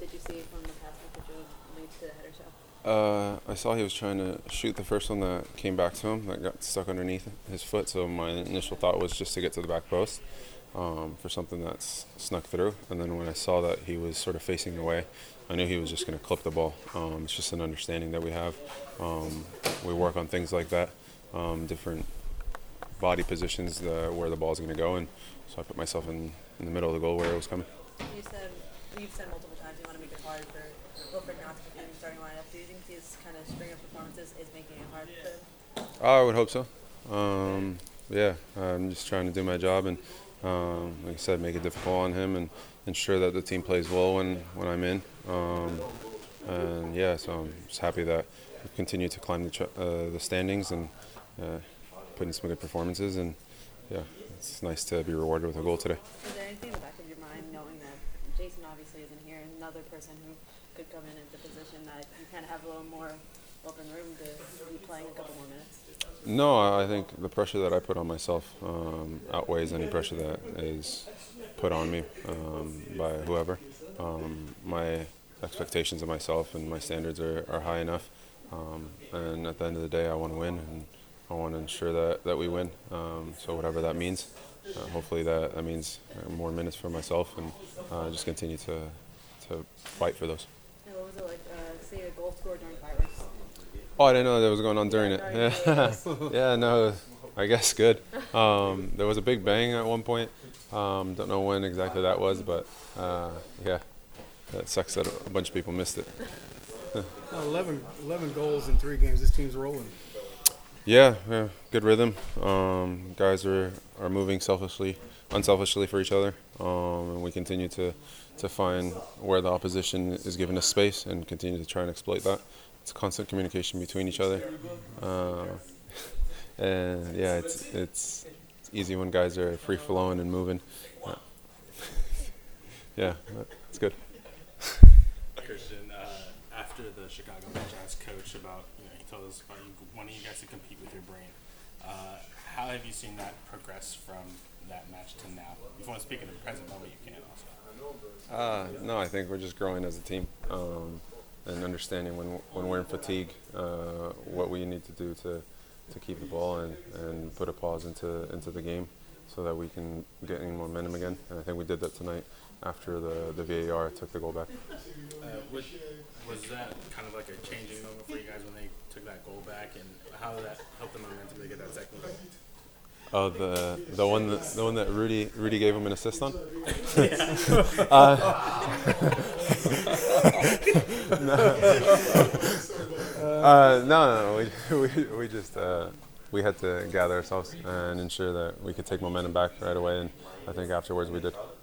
did you see from the pass that leads to the header shot? I saw he was trying to shoot the first one that came back to him that got stuck underneath his foot. So my initial thought was just to get to the back post for something that's snuck through. And then when I saw that he was sort of facing away, I knew he was just going to clip the ball. It's just an understanding that we have. We work on things like that, different body positions where the ball's going to go. And so I put myself in the middle of the goal where it was coming. You've said multiple times you want to make it hard for Wilfred not to be in the starting lineup. Do you think these kind of string of performances is making it hard for him? I would hope so. Yeah, I'm just trying to do my job and, like I said, make it difficult on him and ensure that the team plays well when I'm in. And yeah, so I'm just happy that we continue to climb the standings and put in some good performances. And yeah, it's nice to be rewarded with a goal today. Is there anything in the back of your mind, knowing that Jason obviously isn't here, another person who could come in at the position that you kind of have a little more open room to be playing a couple more minutes? No, I think the pressure that I put on myself outweighs any pressure that is put on me by whoever. My expectations of myself and my standards are high enough. And at the end of the day, I want to win, and I want to ensure that we win. So whatever that means, hopefully that means more minutes for myself and just continue to fight for those. And what was it like seeing a goal scored during fireworks? Oh, I didn't know that was going on during it. Yeah, no, I guess good. There was a big bang at one point. Don't know when exactly that was, but yeah, that sucks that a bunch of people missed it. 11 goals in 3 games. This team's rolling. Yeah, good rhythm. Guys are moving unselfishly for each other, and we continue to find where the opposition is giving us space and continue to try and exploit that. It's constant communication between each other, and yeah, it's easy when guys are free flowing and moving. Yeah, it's good. Christian, after the Chicago match, I asked Coach about, he told us about wanting you guys to compete with your brain. How have you seen that progress from that match to now? If you want to speak in the present moment, you can also. No, I think we're just growing as a team and understanding when we're in fatigue, what we need to do to keep the ball and put a pause into the game so that we can get any momentum again. And I think we did that tonight after the VAR took the goal back. Was that kind of like a changing moment for you guys when they took that goal back, and how did that help the momentum to get that second goal? Oh, the one that Rudy gave him an assist on? No. We just we had to gather ourselves and ensure that we could take momentum back right away, and I think afterwards we did.